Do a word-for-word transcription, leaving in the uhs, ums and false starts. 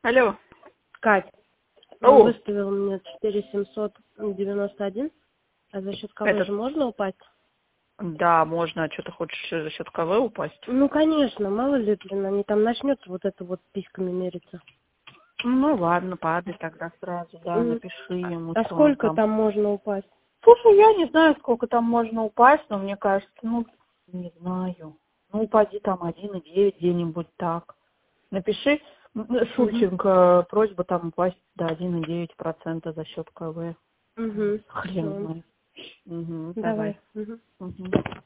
Алло. Кать, О. он выставил мне четыре семьсот девяносто один, а за счет кого Это... же можно упасть? Да, можно. А что ты хочешь за счет КВ упасть? Ну, конечно, мало ли, блин, они там начнут вот это вот письками мериться. Ну ладно, падай тогда сразу, да, М. напиши ему, А что он сколько там. там можно упасть? Слушай, я не знаю, сколько там можно упасть, но мне кажется, ну, не знаю. Ну, упади там один и девять где-нибудь так. Напиши, Шульченко, угу. Просьба там упасть до один и девять процента за счет КВ. Угу. Хрен знает. Угу, давай. Давай. Угу. Угу.